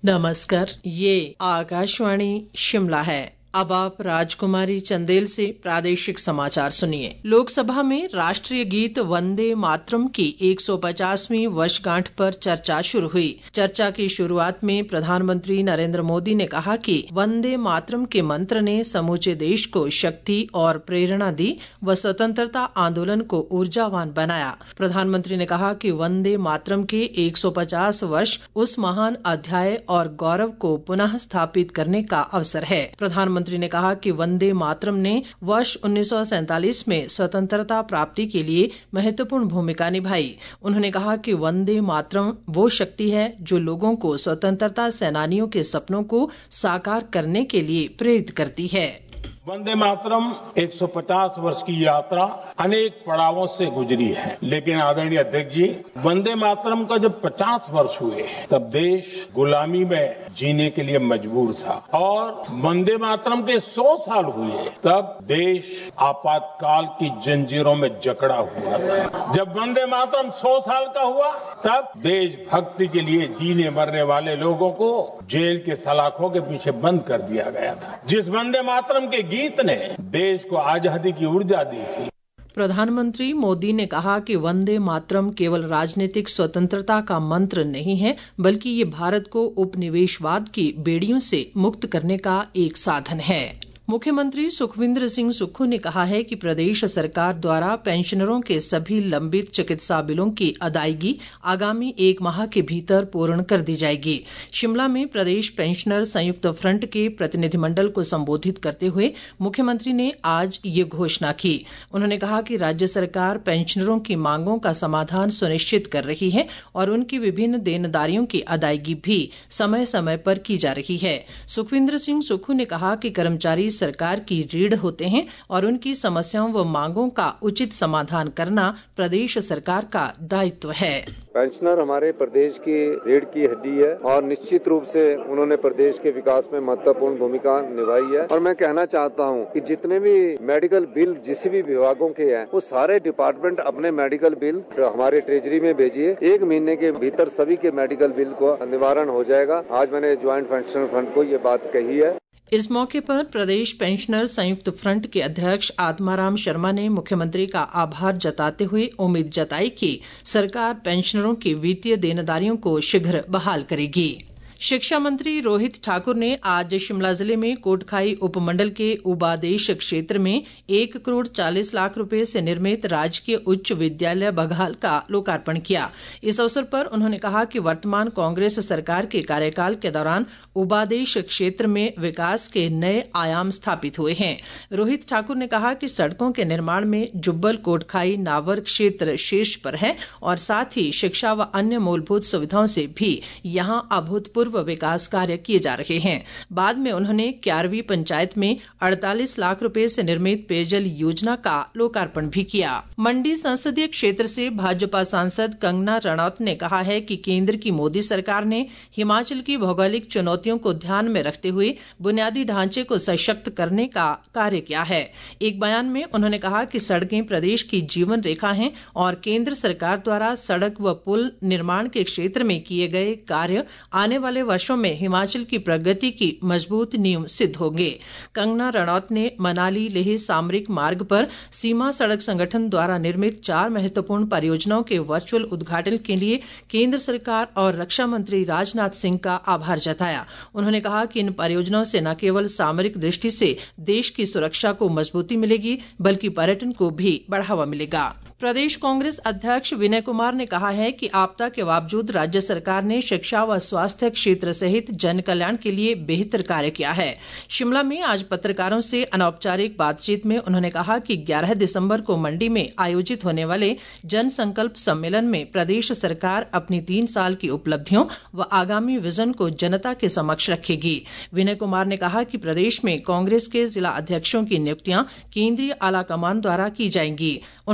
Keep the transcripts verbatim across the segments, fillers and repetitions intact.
नमस्कार, ये आकाशवाणी शिमला है। अब आप राजकुमारी चंदेल से प्रादेशिक समाचार सुनिए। लोकसभा में राष्ट्रीय गीत वंदे मातरम की एक सौ पचासवीं वर्षगांठ पर चर्चा शुरू हुई। चर्चा की शुरुआत में प्रधानमंत्री नरेंद्र मोदी ने कहा कि वंदे मातरम के मंत्र ने समूचे देश को शक्ति और प्रेरणा दी व स्वतंत्रता आंदोलन को ऊर्जावान बनाया। प्रधानमंत्री ने कहा कि वंदे मातरम के एक सौ पचास वर्ष उस महान अध्याय और गौरव को पुनः स्थापित करने का अवसर है। प्रधानमंत्री मंत्री ने कहा कि वंदे मातरम ने वर्ष उन्नीस सौ सैंतालीस में स्वतंत्रता प्राप्ति के लिए महत्वपूर्ण भूमिका निभाई। उन्होंने कहा कि वंदे मातरम वो शक्ति है जो लोगों को स्वतंत्रता सेनानियों के सपनों को साकार करने के लिए प्रेरित करती है। वंदे मातरम एक सौ पचास वर्ष की यात्रा अनेक पड़ावों से गुजरी है, लेकिन आदरणीय अध्यक्ष जी, वंदे मातरम का जब पचास वर्ष हुए तब देश गुलामी में जीने के लिए मजबूर था और वंदे मातरम के सौ साल हुए तब देश आपातकाल की जंजीरों में जकड़ा हुआ था। जब वंदे मातरम सौ साल का हुआ तब देशभक्ति के लिए जीने मरने वाले लोगों को जेल के सलाखों के पीछे बंद कर दिया गया था। जिस वंदे मातरम के गीत ने देश को आजादी की ऊर्जा दी थी। प्रधानमंत्री मोदी ने कहा कि वंदे मातरम केवल राजनीतिक स्वतंत्रता का मंत्र नहीं है, बल्कि ये भारत को उपनिवेशवाद की बेड़ियों से मुक्त करने का एक साधन है। मुख्यमंत्री सुखविंदर सिंह सुक्खू ने कहा है कि प्रदेश सरकार द्वारा पेंशनरों के सभी लंबित चिकित्सा बिलों की अदायगी आगामी एक माह के भीतर पूर्ण कर दी जाएगी। शिमला में प्रदेश पेंशनर संयुक्त फ्रंट के प्रतिनिधिमंडल को संबोधित करते हुए मुख्यमंत्री ने आज ये घोषणा की। उन्होंने कहा कि राज्य सरकार पेंशनरों की मांगों का समाधान सुनिश्चित कर रही है और उनकी विभिन्न देनदारियों की अदायगी भी समय समय पर की जा रही है। सुखविंदर सिंह सुक्खू ने कहा कि कर्मचारी सरकार की रीढ़ होते हैं और उनकी समस्याओं व मांगों का उचित समाधान करना प्रदेश सरकार का दायित्व है। पेंशनर हमारे प्रदेश की रीढ़ की हड्डी है और निश्चित रूप से उन्होंने प्रदेश के विकास में महत्वपूर्ण भूमिका निभाई है। और मैं कहना चाहता हूं कि जितने भी मेडिकल बिल जिस भी विभागों के हैं वो सारे डिपार्टमेंट अपने मेडिकल बिल हमारे ट्रेजरी में भेजिए। एक महीने के भीतर सभी के मेडिकल बिल को निवारण हो जाएगा। आज मैंने ज्वाइंट पेंशनर फंड को ये बात कही है। इस मौके पर प्रदेश पेंशनर संयुक्त फ्रंट के अध्यक्ष आत्माराम शर्मा ने मुख्यमंत्री का आभार जताते हुए उम्मीद जताई कि सरकार पेंशनरों की वित्तीय देनदारियों को शीघ्र बहाल करेगी। शिक्षा मंत्री रोहित ठाकुर ने आज शिमला जिले में कोटखाई उपमंडल के उबादेश क्षेत्र में एक करोड़ चालीस लाख रुपए से निर्मित राजकीय उच्च विद्यालय बघाल का लोकार्पण किया। इस अवसर पर उन्होंने कहा कि वर्तमान कांग्रेस सरकार के कार्यकाल के दौरान उबादेश क्षेत्र में विकास के नए आयाम स्थापित हुए हैं। रोहित ठाकुर ने कहा कि सड़कों के निर्माण में जुब्बल कोटखाई नावर क्षेत्र शीर्ष पर है और साथ ही शिक्षा व अन्य मूलभूत सुविधाओं से भी यहां अभूतपूर्व विकास कार्य किए जा रहे हैं। बाद में उन्होंने ग्यारहवीं पंचायत में अड़तालीस लाख रुपए से निर्मित पेयजल योजना का लोकार्पण भी किया। मंडी संसदीय क्षेत्र से भाजपा सांसद कंगना रणौत ने कहा है कि केंद्र की मोदी सरकार ने हिमाचल की भौगोलिक चुनौतियों को ध्यान में रखते हुए बुनियादी ढांचे को सशक्त करने का कार्य किया है। एक बयान में उन्होंने कहा कि सड़कें प्रदेश की जीवन रेखा हैं और केंद्र सरकार द्वारा सड़क व पुल निर्माण के क्षेत्र में किए गए कार्य आने वाले वर्षों में हिमाचल की प्रगति की मजबूत नींव सिद्ध होंगे। कंगना रणौत ने मनाली लेह सामरिक मार्ग पर सीमा सड़क संगठन द्वारा निर्मित चार महत्वपूर्ण परियोजनाओं के वर्चुअल उद्घाटन के लिए केंद्र सरकार और रक्षा मंत्री राजनाथ सिंह का आभार जताया। उन्होंने कहा कि इन परियोजनाओं से न केवल सामरिक दृष्टि से देश की सुरक्षा को मजबूती मिलेगी बल्कि पर्यटन को भी बढ़ावा मिलेगा। प्रदेश कांग्रेस अध्यक्ष विनय कुमार ने कहा है कि आपदा के बावजूद राज्य सरकार ने शिक्षा व स्वास्थ्य क्षेत्र सहित जन कल्याण के लिए बेहतर कार्य किया है। शिमला में आज पत्रकारों से अनौपचारिक बातचीत में उन्होंने कहा कि ग्यारह दिसंबर को मंडी में आयोजित होने वाले जन संकल्प सम्मेलन में प्रदेश सरकार अपनी तीन साल की उपलब्धियों व आगामी विजन को जनता के समक्ष रखेगी। विनय कुमार ने कहा कि प्रदेश में कांग्रेस के जिला अध्यक्षों की नियुक्तियां केंद्रीय आलाकमान द्वारा की जाएंगी। उन्होंने कहा कि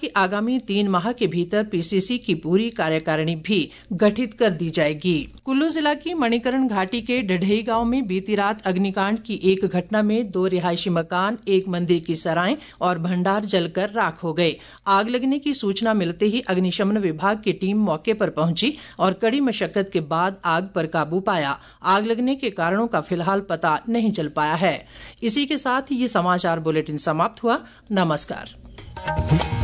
कि आगामी तीन माह के भीतर पीसीसी की पूरी कार्यकारिणी भी गठित कर दी जाएगी। कुल्लू जिला की मणिकरण घाटी के डढई गांव में बीती रात अग्निकांड की एक घटना में दो रिहायशी मकान, एक मंदिर की सराय और भंडार जलकर राख हो गए। आग लगने की सूचना मिलते ही अग्निशमन विभाग की टीम मौके पर पहुंची और कड़ी मशक्कत के बाद आग पर काबू पाया। आग लगने के कारणों का फिलहाल पता नहीं चल पाया है। इसी के साथ ये समाचार बुलेटिन समाप्त हुआ। नमस्कार।